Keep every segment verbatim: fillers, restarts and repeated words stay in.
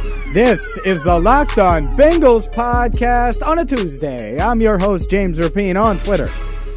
This is the Locked On Bengals podcast on a Tuesday. I'm your host, James Rapien, on Twitter,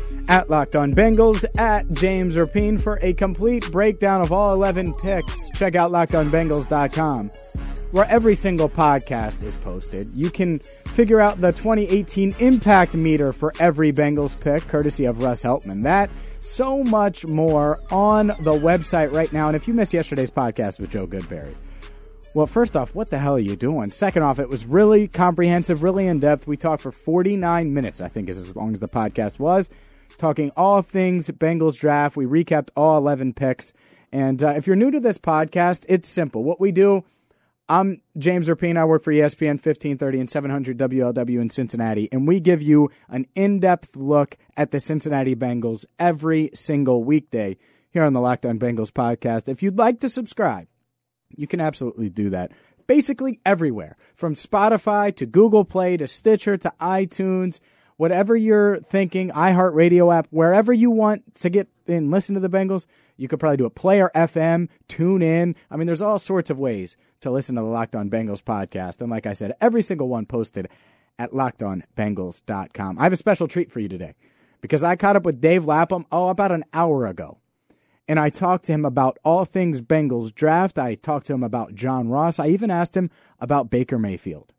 at Locked On Bengals, at James Rapien, for a complete breakdown of all eleven picks. Check out locked on bengals dot com, where every single podcast is posted. You can figure out the twenty eighteen impact meter for every Bengals pick, courtesy of Russ Heltman. That, so much more on the website right now. And if you missed yesterday's podcast with Joe Goodberry, well, first off, what the hell are you doing? Second off, it was really comprehensive, really in-depth. We talked for forty-nine minutes, I think is as long as the podcast was, talking all things Bengals draft. We recapped all eleven picks. And uh, if you're new to this podcast, it's simple. What we do, I'm James Rapien. I work for E S P N fifteen thirty and seven hundred W L W in Cincinnati, and we give you an in-depth look at the Cincinnati Bengals every single weekday here on the Locked On Bengals podcast. If you'd like to subscribe, you can absolutely do that. Basically everywhere, from Spotify to Google Play to Stitcher to iTunes, whatever you're thinking, iHeartRadio app, wherever you want to get and listen to the Bengals, you could probably do a Player F M, tune in. I mean, there's all sorts of ways to listen to the Locked On Bengals podcast. And like I said, every single one posted at locked on bengals dot com. I have a special treat for you today because I caught up with Dave Lapham, oh, about an hour ago. And I talked to him about all things Bengals draft. I talked to him about John Ross. I even asked him about Baker Mayfield.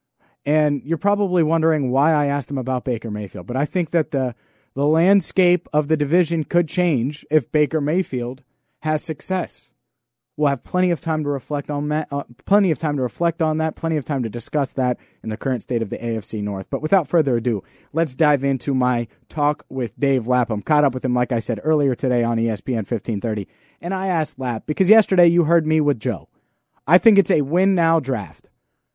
And you're probably wondering why I asked him about Baker Mayfield. But I think that the the landscape of the division could change if Baker Mayfield has success. We'll have plenty of time to reflect on that, uh, plenty of time to reflect on that, plenty of time to discuss that in the current state of the A F C North. But without further ado, let's dive into my talk with Dave Lapham. Caught up with him, like I said, earlier today on E S P N fifteen thirty. And I asked Lap, because yesterday you heard me with Joe. I think it's a win-now draft.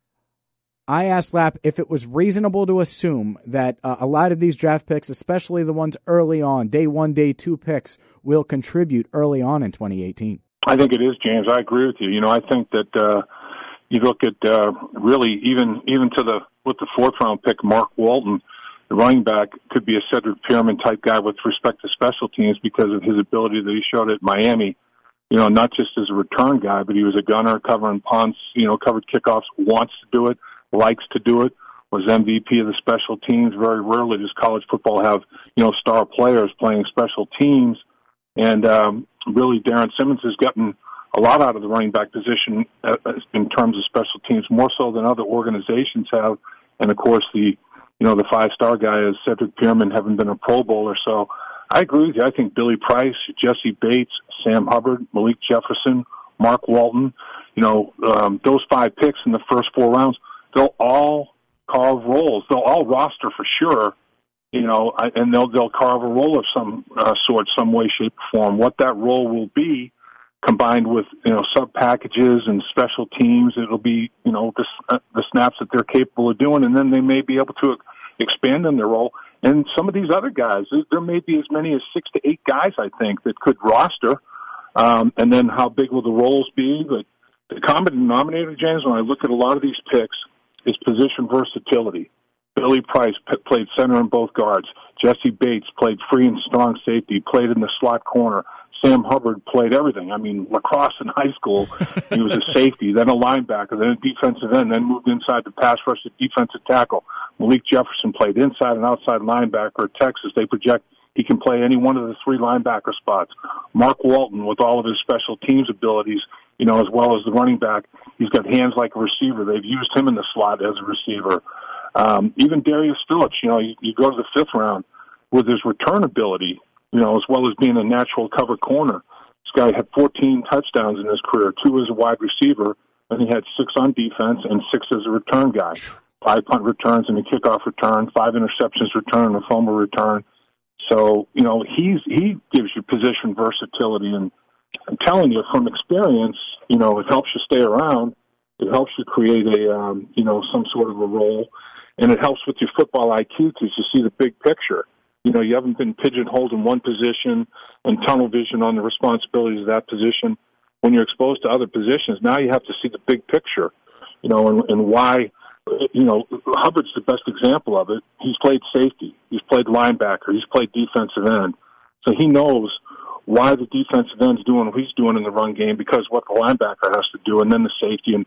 I asked Lap if it was reasonable to assume that uh, a lot of these draft picks, especially the ones early on, day one, day two picks, will contribute early on in twenty eighteen. I think it is, James. I agree with you. You know, I think that uh, you look at uh, really even even to the with the fourth round pick, Mark Walton, the running back, could be a Cedric Pierman type guy with respect to special teams because of his ability that he showed at Miami. You know, not just as a return guy, but he was a gunner, covering punts. You know, covered kickoffs, wants to do it, likes to do it. Was M V P of the special teams. Very rarely does college football have, you know, star players playing special teams. And um, really, Darren Simmons has gotten a lot out of the running back position uh, in terms of special teams, more so than other organizations have. And of course, the you know the five-star guy is Cedric Pierman, having been a Pro Bowler. So I agree with you. I think Billy Price, Jesse Bates, Sam Hubbard, Malik Jefferson, Mark Walton, you know, um, those five picks in the first four rounds, they'll all carve roles. They'll all roster for sure. You know, and they'll they'll carve a role of some uh, sort, some way, shape, or form. What that role will be, combined with you know sub packages and special teams, it'll be you know the, uh, the snaps that they're capable of doing, and then they may be able to expand on their role. And some of these other guys, there may be as many as six to eight guys, I think, that could roster. Um, and then how big will the roles be? But the common denominator, James, when I look at a lot of these picks, is position versatility. Billy Price p- played center and both guards. Jesse Bates played free and strong safety, played in the slot corner. Sam Hubbard played everything. I mean, lacrosse in high school, he was a safety, then a linebacker, then a defensive end, then moved inside the pass rush to defensive tackle. Malik Jefferson played inside and outside linebacker at Texas. They project he can play any one of the three linebacker spots. Mark Walton, with all of his special teams abilities, you know, as well as the running back, he's got hands like a receiver. They've used him in the slot as a receiver. Um, even Darius Phillips, you know, you, you go to the fifth round with his return ability, you know, as well as being a natural cover corner. This guy had fourteen touchdowns in his career, two as a wide receiver, and he had six on defense and six as a return guy. Five punt returns and a kickoff return, five interceptions return, a fumble return. So, you know, he's he gives you position versatility. And I'm telling you, from experience, you know, it helps you stay around. It helps you create a, um, you know, some sort of a role. And it helps with your football I Q because you see the big picture. You know, you haven't been pigeonholed in one position and tunnel vision on the responsibilities of that position. When you're exposed to other positions, now you have to see the big picture, you know, and, and why, you know, Hubbard's the best example of it. He's played safety. He's played linebacker. He's played defensive end. So he knows why the defensive end's doing what he's doing in the run game because what the linebacker has to do, and then the safety. And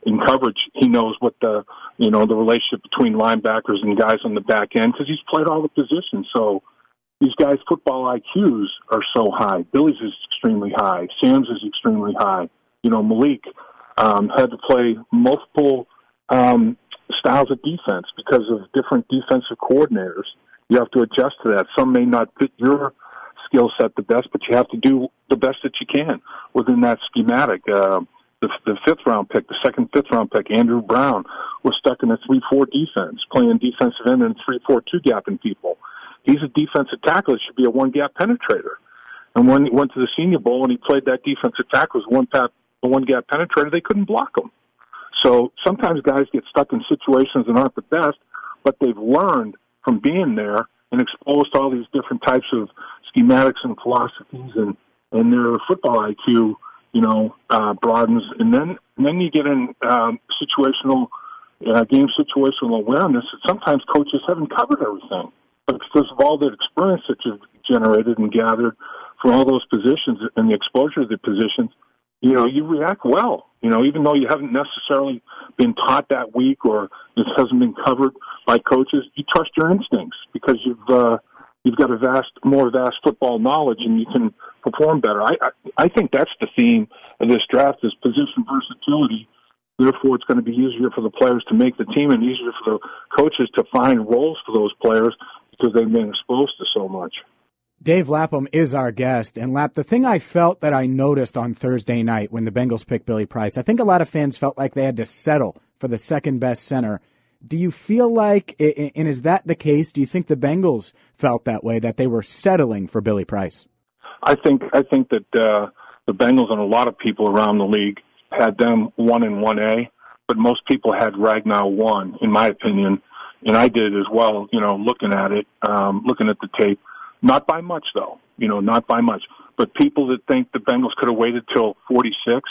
in coverage, he knows what the, you know, the relationship between linebackers and guys on the back end because he's played all the positions. So these guys' football I Qs are so high. Billy's is extremely high. Sam's is extremely high. You know, Malik um, had to play multiple um, styles of defense because of different defensive coordinators. You have to adjust to that. Some may not fit your skill set the best, but you have to do the best that you can within that schematic. Uh, the, the fifth round pick, the second fifth round pick, Andrew Brown, was stuck in a three four defense, playing defensive end and three four two gapping people. He's a defensive tackle. It should be a one gap penetrator. And when he went to the Senior Bowl and he played that defensive tackle as one pat, a one gap penetrator, they couldn't block him. So sometimes guys get stuck in situations that aren't the best, but they've learned from being there and exposed to all these different types of schematics and philosophies, and, and their football I Q, you know, uh, broadens. And then, and then you get in um, situational, uh, game situational awareness that sometimes coaches haven't covered everything. But because of all that experience that you've generated and gathered for all those positions and the exposure to the positions, you know, you react well. You know, even though you haven't necessarily been taught that week or this hasn't been covered by coaches, you trust your instincts because you've uh, you've got a vast, more vast football knowledge, and you can perform better. I, I I think that's the theme of this draft is position versatility. Therefore, it's going to be easier for the players to make the team and easier for the coaches to find roles for those players because they've been exposed to so much. Dave Lapham is our guest. And, Lap, the thing I felt that I noticed on Thursday night when the Bengals picked Billy Price, I think a lot of fans felt like they had to settle for the second-best center. Do you feel like, and is that the case, do you think the Bengals felt that way, that they were settling for Billy Price? I think I think that uh, the Bengals and a lot of people around the league had them one and one A, but most people had Ragnow one, in my opinion, and I did as well, you know, looking at it, um, looking at the tape. Not by much, though, you know, not by much. But people that think the Bengals could have waited till forty-six,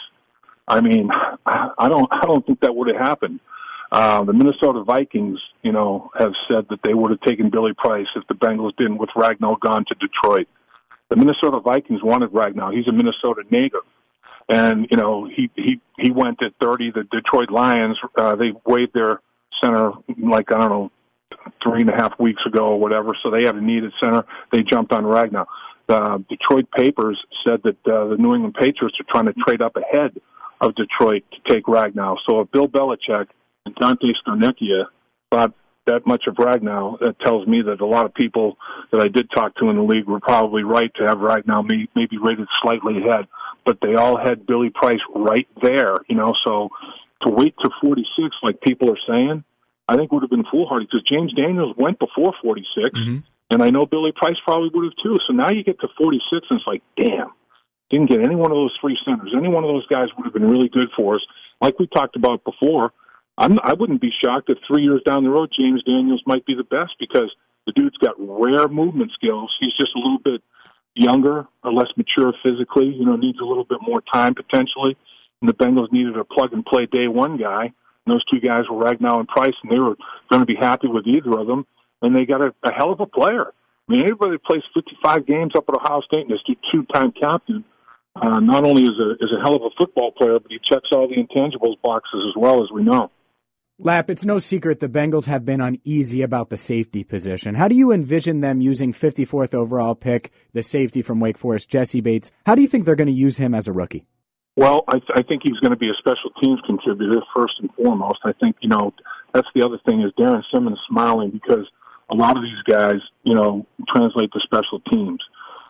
I mean, I don't I don't think that would have happened. Uh, the Minnesota Vikings, you know, have said that they would have taken Billy Price if the Bengals didn't with Ragnow gone to Detroit. The Minnesota Vikings wanted Ragnow. He's a Minnesota native. And, you know, he, he, he went at thirty. The Detroit Lions, uh, they waived their center, like, I don't know, three and a half weeks ago or whatever, so they had a needed center. They jumped on Ragnow. The Detroit papers said that uh, the New England Patriots are trying to trade up ahead of Detroit to take Ragnow. So if Bill Belichick and Dante Scarnecchia thought that much of Ragnow, that tells me that a lot of people that I did talk to in the league were probably right to have Ragnow may, maybe rated slightly ahead, but they all had Billy Price right there, you know, so to wait to forty-six like people are saying, I think would have been foolhardy because James Daniels went before forty-six, mm-hmm. and I know Billy Price probably would have too. So now you get to forty-six, and it's like, damn, didn't get any one of those three centers. Any one of those guys would have been really good for us. Like we talked about before, I'm, I wouldn't be shocked if three years down the road, James Daniels might be the best because the dude's got rare movement skills. He's just a little bit younger, or less mature physically, you know, needs a little bit more time potentially. And the Bengals needed a plug-and-play day one guy. And those two guys were Ragnow and Price, and they were going to be happy with either of them. And they got a, a hell of a player. I mean, everybody that plays fifty-five games up at Ohio State and is a two-time captain, uh, not only is a, is a hell of a football player, but he checks all the intangibles boxes as well, as we know. Lap, it's no secret the Bengals have been uneasy about the safety position. How do you envision them using fifty-fourth overall pick, the safety from Wake Forest, Jesse Bates? How do you think they're going to use him as a rookie? Well, I, th- I think he's going to be a special teams contributor first and foremost. I think, you know, that's the other thing is Darren Simmons smiling because a lot of these guys, you know, translate to special teams.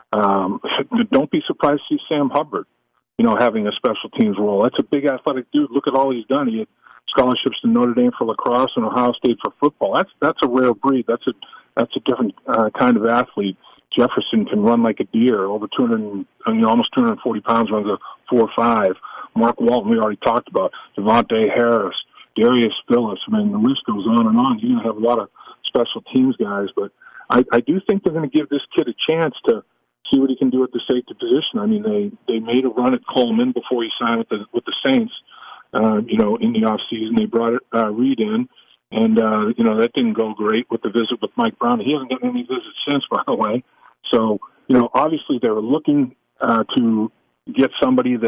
Um, don't be surprised to see Sam Hubbard, you know, having a special teams role. That's a big athletic dude. Look at all he's done. He had scholarships to Notre Dame for lacrosse and Ohio State for football. That's that's a rare breed. That's a that's a different uh, kind of athlete. Jefferson can run like a deer, over two hundred, I mean, almost two hundred forty pounds, runs a four five. Mark Walton, we already talked about. Devontae Harris, Darius Phillips. I mean, the list goes on and on. You're going to have a lot of special teams guys, but I, I do think they're going to give this kid a chance to see what he can do at the safety position. I mean, they, they made a run at Coleman before he signed with the, with the Saints, uh, you know, in the offseason. They brought uh, Reed in. And, uh, you know, that didn't go great with the visit with Mike Brown. He hasn't gotten any visits since, by the way. So, you know, obviously they were looking uh, to get somebody that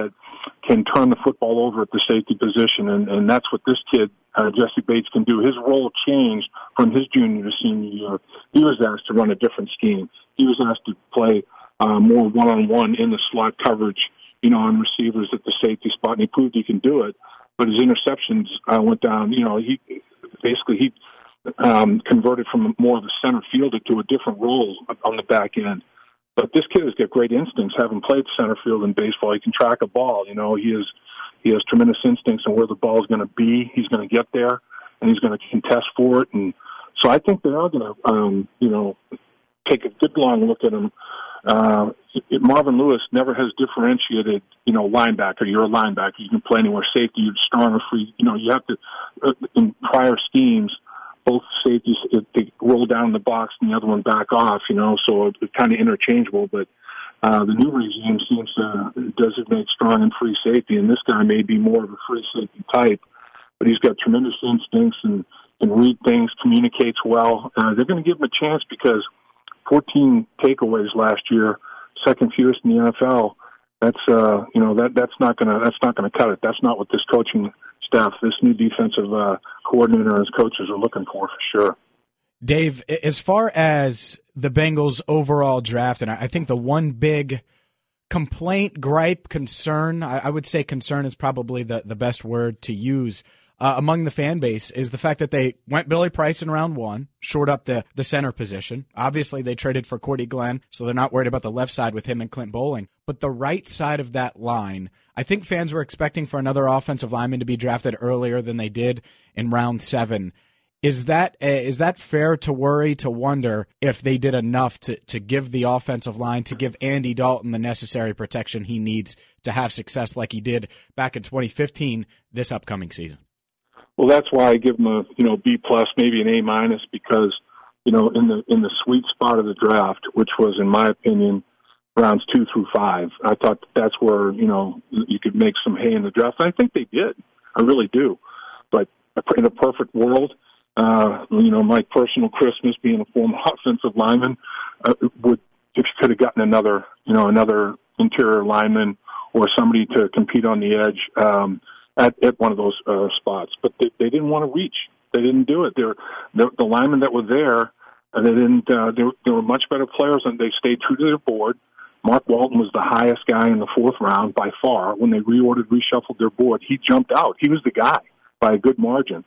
can turn the football over at the safety position, and, and that's what this kid, uh, Jesse Bates, can do. His role changed from his junior to senior year. He was asked to run a different scheme. He was asked to play uh, more one-on-one in the slot coverage, you know, on receivers at the safety spot, and he proved he can do it. But his interceptions uh, went down. You know, he basically he um, converted from more of a center fielder to a different role on the back end. But this kid has got great instincts. Having played center field in baseball, he can track a ball. You know, he is he has tremendous instincts on where the ball is going to be. He's going to get there, and he's going to contest for it. And so I think they are going to, um, you know, take a good long look at him. Uh, it, Marvin Lewis never has differentiated, you know, linebacker. You're a linebacker. You can play anywhere. Safety, you're strong or free. You know, you have to, uh, in prior schemes, both safeties, they roll down the box and the other one back off, you know, so it's kind of interchangeable. But uh, the new regime seems to designate strong and free safety, and this guy may be more of a free safety type, but he's got tremendous instincts and can read things, communicates well. Uh, they're going to give him a chance because fourteen takeaways last year, second fewest in the N F L. That's uh, you know that that's not gonna that's not gonna cut it. That's not what this coaching staff, this new defensive uh, coordinator and his coaches are looking for, for sure. Dave, as far as the Bengals' overall draft, and I think the one big complaint, gripe, concern, I, I would say concern is probably the, the best word to use uh, among the fan base, is the fact that they went Billy Price in round one, shored up the, the center position. Obviously, they traded for Cordy Glenn, so they're not worried about the left side with him and Clint Bowling. But the right side of that line, I think fans were expecting for another offensive lineman to be drafted earlier than they did in round seven. Is that uh, is that fair to worry, to wonder if they did enough to, to give the offensive line, to give Andy Dalton the necessary protection he needs to have success like he did back in twenty fifteen this upcoming season? Well, that's why I give him a you know B plus, maybe an A minus, because you know in the in the sweet spot of the draft, which was in my opinion rounds two through five, I thought that's where you know you could make some hay in the draft. And I think they did. I really do. But in a perfect world, uh, you know, my personal Christmas, being a former offensive lineman, uh, would if you could have gotten another, you know, another interior lineman or somebody to compete on the edge um, at, at one of those uh, spots. But they, they didn't want to reach. They didn't do it. They're, the, the linemen that were there, and they didn't. Uh, they, were, they were much better players, and they stayed true to their board. Mark Walton was the highest guy in the fourth round by far. When they reordered, reshuffled their board, he jumped out. He was the guy by a good margin.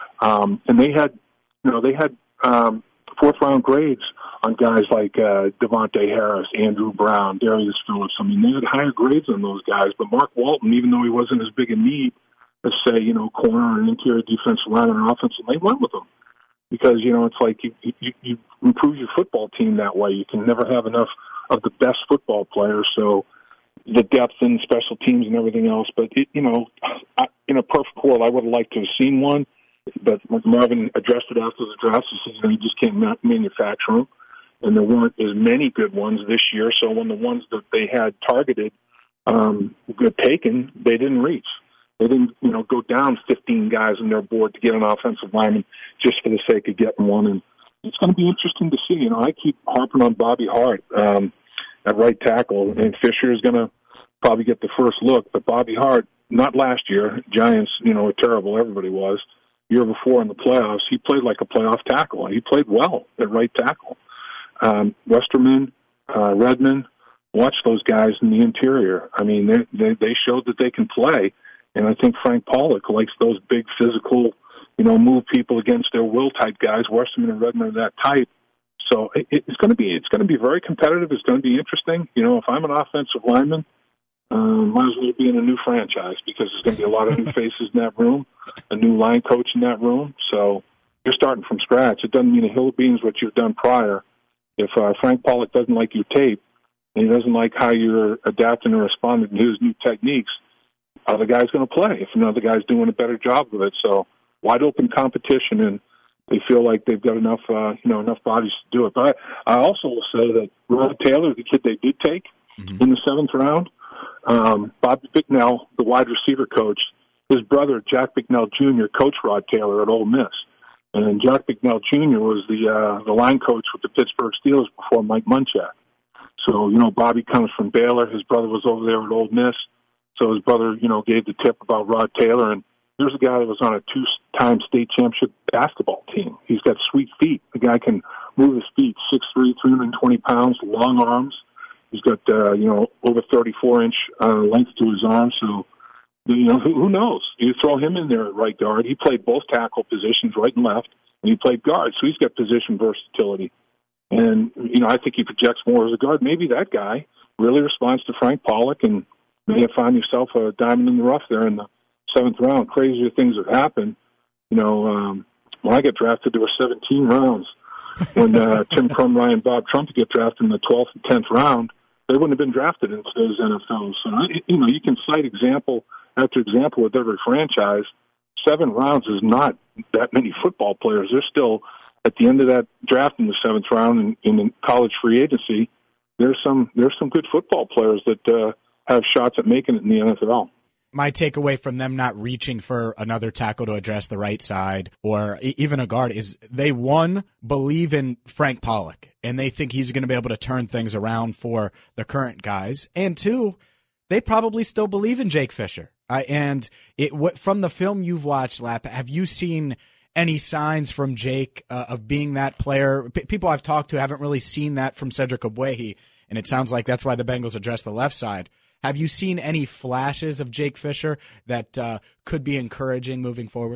Um, and they had, you know, they had um, fourth round grades on guys like uh, Devontae Harris, Andrew Brown, Darius Phillips. I mean, they had higher grades on those guys. But Mark Walton, even though he wasn't as big a need as, say, you know, corner and interior defensive lineman or offensive, they went with him. Because, you know, it's like you, you, you improve your football team that way. You can never have enough of the best football players, so the depth in special teams and everything else. But, it, you know, I, in a perfect world, I would have liked to have seen one, but Marvin addressed it after the draft. He said, you know, you just can't ma- manufacture them, and there weren't as many good ones this year, so when the ones that they had targeted um, good taken, they didn't reach. They didn't, you know, go down fifteen guys on their board to get an offensive lineman just for the sake of getting one. And it's going to be interesting to see. You know, I keep harping on Bobby Hart um, at right tackle, and Fisher is going to probably get the first look. But Bobby Hart, not last year, Giants, you know, were terrible. Everybody was. Year before in the playoffs, he played like a playoff tackle. He played well at right tackle. Um, Westerman, uh, Redmond, watch those guys in the interior. I mean, they, they they showed that they can play. And I think Frank Pollock likes those big physical, you know, move people against their will type guys. Westerman and Redmond are that type. So it, it's going to be it's going to be very competitive. It's going to be interesting. You know, if I'm an offensive lineman, um, might as well be in a new franchise because there's going to be a lot of new faces in that room, a new line coach in that room. So you're starting from scratch. It doesn't mean a hill of beans what you've done prior. If uh, Frank Pollock doesn't like your tape and he doesn't like how you're adapting and responding to his new techniques, other guy's going to play if another guy's doing a better job of it. So wide open competition, and they feel like they've got enough, uh, you know, enough bodies to do it. But I, I also will say that Rod Taylor, the kid they did take mm-hmm. in the seventh round, um, Bobby Bicknell, the wide receiver coach, his brother Jack Bicknell Junior coached Rod Taylor at Ole Miss, and Jack Bicknell Junior was the uh, the line coach with the Pittsburgh Steelers before Mike Munchak. So you know, Bobby comes from Baylor. His brother was over there at Ole Miss. So his brother, you know, gave the tip about Rod Taylor, and here's a guy that was on a two-time state championship basketball team. He's got sweet feet. The guy can move his feet, six three, three hundred twenty pounds, long arms. He's got, uh, you know, over thirty-four inch uh, length to his arms. So, you know, who, who knows? You throw him in there at right guard. He played both tackle positions, right and left, and he played guard. So he's got position versatility. And, you know, I think he projects more as a guard. Maybe that guy really responds to Frank Pollock and may have found yourself a diamond in the rough there in the seventh round. Crazier things have happened. You know, um, when I got drafted, there were seventeen rounds. When uh, Tim Crumry and Bob Trump get drafted in the twelfth and tenth round, they wouldn't have been drafted into today's N F L. So, you know, you can cite example after example with every franchise. Seven rounds is not that many football players. They're still at the end of that draft in the seventh round in, in college free agency. There's some there's some good football players that uh, have shots at making it in the N F L. My takeaway from them not reaching for another tackle to address the right side or even a guard is they, one, believe in Frank Pollock, and they think he's going to be able to turn things around for the current guys. And two, they probably still believe in Jake Fisher. Uh, and it what, from the film you've watched, Lap, have you seen any signs from Jake uh, of being that player? P- people I've talked to haven't really seen that from Cedric Ogbuehi, and it sounds like that's why the Bengals address the left side. Have you seen any flashes of Jake Fisher that uh, could be encouraging moving forward?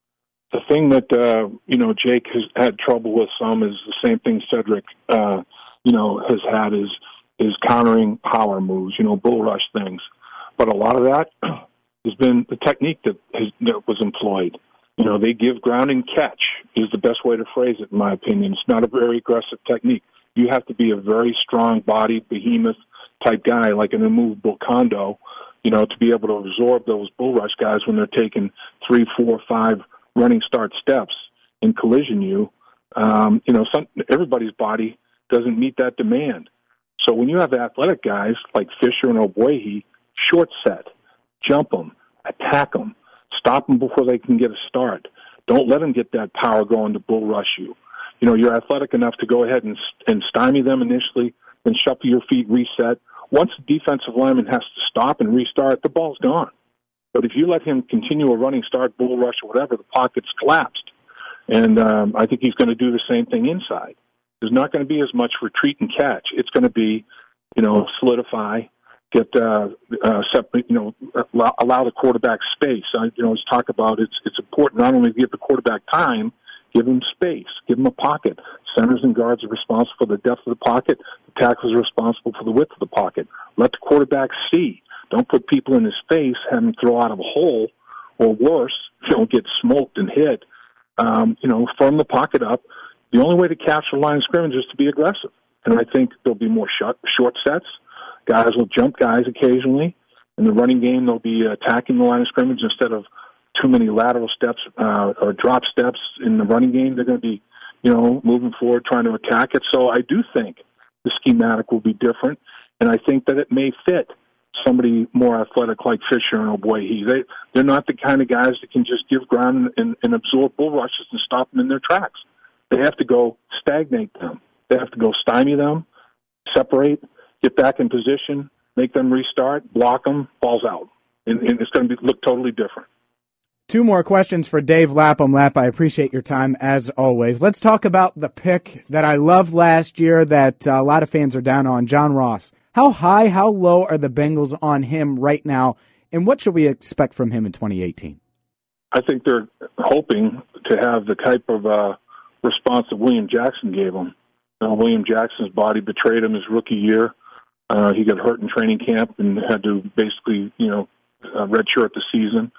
The thing that, uh, you know, Jake has had trouble with some is the same thing Cedric, uh, you know, has had is, is countering power moves, you know, bull rush things. But a lot of that has been the technique that, has, that was employed. You know, they give ground and catch is the best way to phrase it, in my opinion. It's not a very aggressive technique. You have to be a very strong-bodied, behemoth type guy, like an immovable condo, you know, to be able to absorb those bull rush guys when they're taking three, four, five running start steps and collision you. Um, you know, some, everybody's body doesn't meet that demand. So when you have athletic guys like Fisher and Ogbuehi, short set, jump them, attack them, stop them before they can get a start. Don't let them get that power going to bull rush you. You know, you're athletic enough to go ahead and, and stymie them initially, then shuffle your feet, reset. Once the defensive lineman has to stop and restart, the ball's gone. But if you let him continue a running start, bull rush, or whatever, the pocket's collapsed. And um, I think he's going to do the same thing inside. There's not going to be as much retreat and catch. It's going to be, you know, solidify, get, uh, uh, separate, you know, allow, allow the quarterback space. I, you know, let's talk about it's it's important not only to give the quarterback time, give him space, give him a pocket. Centers and guards are responsible for the depth of the pocket. The tackles are responsible for the width of the pocket. Let the quarterback see. Don't put people in his face, have him throw out of a hole, or worse, don't get smoked and hit. Um, you know, firm the pocket up. The only way to capture the line of scrimmage is to be aggressive. And I think there'll be more short, short sets. Guys will jump guys occasionally. In the running game, they'll be attacking the line of scrimmage instead of too many lateral steps uh, or drop steps in the running game. They're going to be, you know, moving forward, trying to attack it. So I do think the schematic will be different, and I think that it may fit somebody more athletic like Fisher and Ogbuehi. They, they're not the kind of guys that can just give ground and, and absorb bull rushes and stop them in their tracks. They have to go stagnate them. They have to go stymie them, separate, get back in position, make them restart, block them, balls out. And, and it's going to be, look totally different. Two more questions for Dave Lapham. Lap, I appreciate your time as always. Let's talk about the pick that I loved last year that uh, a lot of fans are down on, John Ross. How high, how low are the Bengals on him right now, and what should we expect from him in twenty eighteen? I think they're hoping to have the type of uh, response that William Jackson gave him. Uh, William Jackson's body betrayed him his rookie year. Uh, he got hurt in training camp and had to basically, you know, uh, redshirt the season.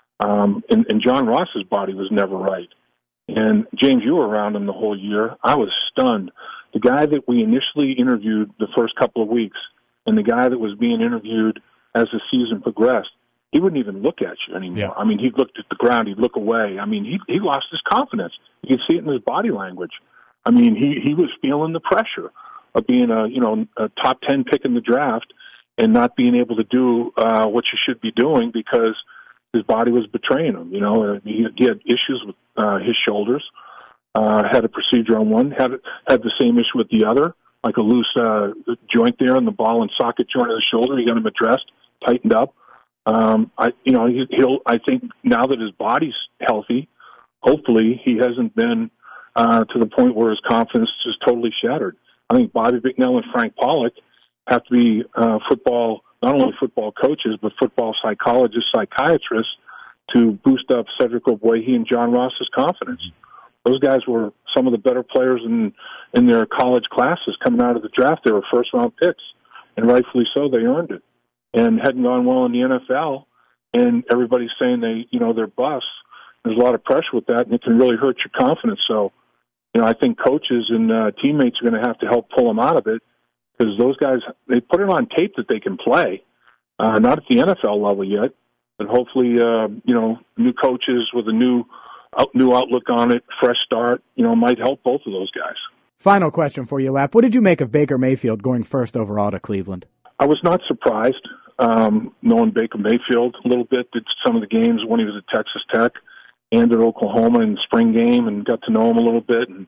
Um, and, and John Ross's body was never right. And James, you were around him the whole year. I was stunned. The guy that we initially interviewed the first couple of weeks and the guy that was being interviewed as the season progressed, he wouldn't even look at you anymore. Yeah. I mean, he looked at the ground, he'd look away. I mean, he he lost his confidence. You could see it in his body language. I mean, he, he was feeling the pressure of being a, you know, a top ten pick in the draft and not being able to do uh, what you should be doing because his body was betraying him. You know, he, he had issues with uh, his shoulders, uh, had a procedure on one, had had the same issue with the other, like a loose uh, joint there in the ball and socket joint of the shoulder. He got him addressed, tightened up. Um, I, you know, he, he'll. I think now that his body's healthy, hopefully he hasn't been uh, to the point where his confidence is totally shattered. I think Bobby Bicknell and Frank Pollock have to be uh, football, not only football coaches, but football psychologists, psychiatrists, to boost up Cedric Ogbuehi and John Ross's confidence. Those guys were some of the better players in, in their college classes coming out of the draft. They were first-round picks, and rightfully so. They earned it. And hadn't gone well in the N F L, and everybody's saying they, you know, they're busts. There's a lot of pressure with that, and it can really hurt your confidence. So, you know, I think coaches and uh, teammates are going to have to help pull them out of it, because those guys, they put it on tape that they can play, uh, not at the N F L level yet, but hopefully, uh, you know, new coaches with a new, out, new outlook on it, fresh start, you know, might help both of those guys. Final question for you, Lap. What did you make of Baker Mayfield going first overall to Cleveland? I was not surprised. Um, knowing Baker Mayfield a little bit, did some of the games when he was at Texas Tech and at Oklahoma in the spring game, and got to know him a little bit. And,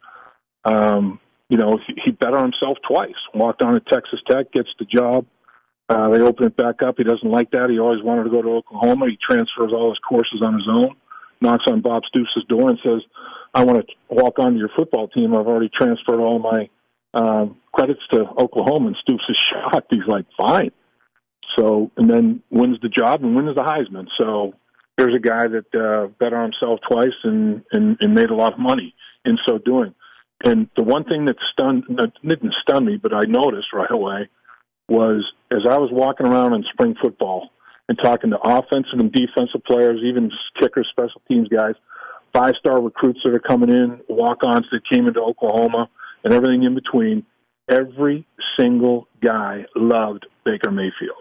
um, you know, he, he bet on himself twice. Walked on at Texas Tech, gets the job. Uh, they open it back up. He doesn't like that. He always wanted to go to Oklahoma. He transfers all his courses on his own, knocks on Bob Stoops' door and says, I want to walk onto your football team. I've already transferred all my uh, credits to Oklahoma. And Stoops is shocked. He's like, fine. So, and then wins the job and wins the Heisman. So there's a guy that uh, bet on himself twice and, and, and made a lot of money in so doing. And the one thing that stunned, that didn't stun me, but I noticed right away, was as I was walking around in spring football and talking to offensive and defensive players, even kickers, special teams guys, five-star recruits that are coming in, walk-ons that came into Oklahoma, and everything in between, every single guy loved Baker Mayfield.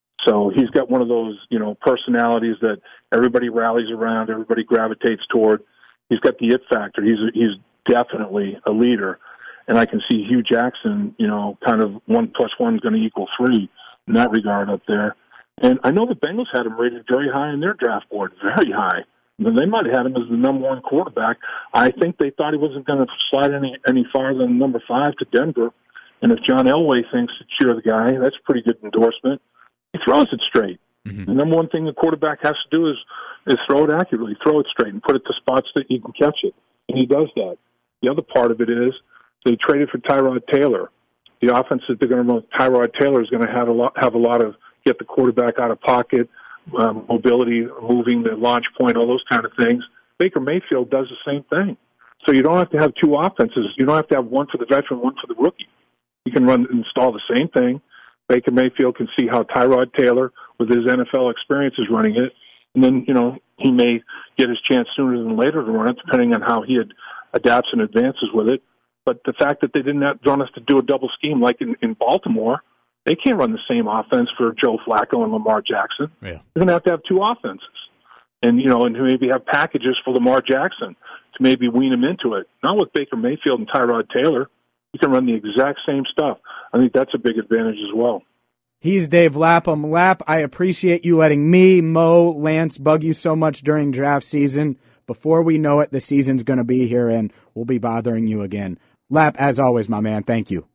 So he's got one of those, you know, personalities that everybody rallies around, everybody gravitates toward. He's got the it factor. He's he's definitely a leader. And I can see Hugh Jackson, you know, kind of one plus one is going to equal three in that regard up there. And I know the Bengals had him rated very high in their draft board, very high. They might have had him as the number one quarterback. I think they thought he wasn't going to slide any any farther than number five to Denver. And if John Elway thinks that you're the guy, that's a pretty good endorsement. He throws it straight. Mm-hmm. The number one thing the quarterback has to do is, is throw it accurately, throw it straight, and put it to spots that he can catch it. And he does that. The other part of it is they traded for Tyrod Taylor. The offense that they're going to run, Tyrod Taylor is going to have a lot, have a lot of get the quarterback out of pocket, um, mobility, moving the launch point, all those kind of things. Baker Mayfield does the same thing. So you don't have to have two offenses. You don't have to have one for the veteran, one for the rookie. You can run install the same thing. Baker Mayfield can see how Tyrod Taylor, with his N F L experience, is running it. And then, you know, he may get his chance sooner than later to run it, depending on how he had, adapts and advances with it. But the fact that they didn't have, want us to do a double scheme like in, in Baltimore, they can't run the same offense for Joe Flacco and Lamar Jackson. Yeah. They're going to have to have two offenses. And, you know, and maybe have packages for Lamar Jackson to maybe wean him into it. Not with Baker Mayfield and Tyrod Taylor. You can run the exact same stuff. I think that's a big advantage as well. He's Dave Lapham. Lap, I appreciate you letting me, Mo, Lance bug you so much during draft season. Before we know it, the season's going to be here, and we'll be bothering you again. Lap, as always, my man, thank you.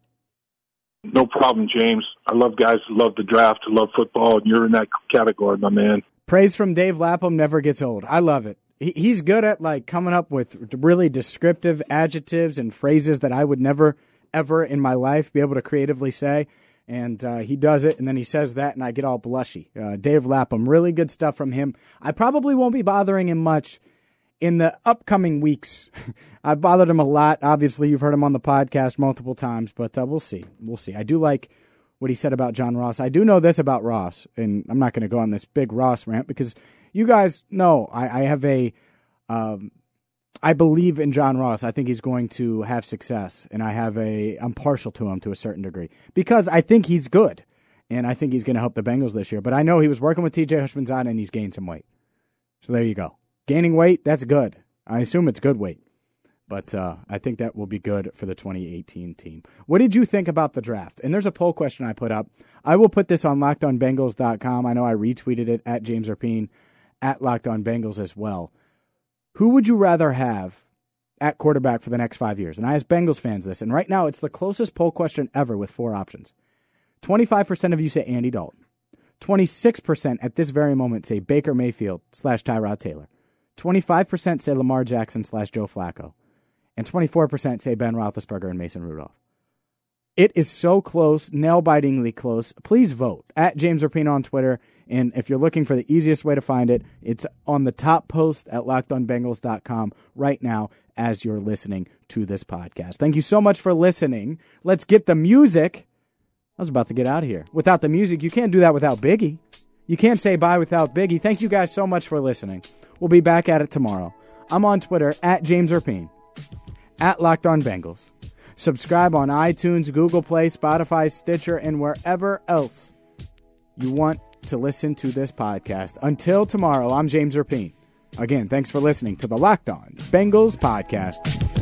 No problem, James. I love guys who love the draft, who love football, and you're in that category, my man. Praise from Dave Lapham never gets old. I love it. He's good at like coming up with really descriptive adjectives and phrases that I would never, ever in my life be able to creatively say. And uh, he does it, and then he says that, and I get all blushy. Uh, Dave Lapham, really good stuff from him. I probably won't be bothering him much in the upcoming weeks. I've bothered him a lot. Obviously, you've heard him on the podcast multiple times, but uh, we'll see. We'll see. I do like what he said about John Ross. I do know this about Ross, and I'm not going to go on this big Ross rant because you guys know I, I have a um, I believe in John Ross. I think he's going to have success, and I have a I'm partial to him to a certain degree because I think he's good, and I think he's going to help the Bengals this year. But I know he was working with T J Houshmandzadeh, and he's gained some weight. So there you go. Gaining weight, that's good. I assume it's good weight. But uh, I think that will be good for the twenty eighteen team. What did you think about the draft? And there's a poll question I put up. I will put this on locked on bengals dot com. I know I retweeted it at James Rapien, at LockedOnBengals as well. Who would you rather have at quarterback for the next five years? And I asked Bengals fans this, and right now it's the closest poll question ever with four options. twenty-five percent of you say Andy Dalton. twenty-six percent at this very moment say Baker Mayfield slash Tyrod Taylor. twenty-five percent say Lamar Jackson slash Joe Flacco. And twenty-four percent say Ben Roethlisberger and Mason Rudolph. It is so close, nail-bitingly close. Please vote at James Rapino on Twitter. And if you're looking for the easiest way to find it, it's on the top post at locked on bengals dot com right now as you're listening to this podcast. Thank you so much for listening. Let's get the music. I was about to get out of here. Without the music, you can't do that without Biggie. You can't say bye without Biggie. Thank you guys so much for listening. We'll be back at it tomorrow. I'm on Twitter at James Rapine, at Locked On Bengals. Subscribe on iTunes, Google Play, Spotify, Stitcher, and wherever else you want to listen to this podcast. Until tomorrow, I'm James Rapine. Again, thanks for listening to the Locked On Bengals podcast.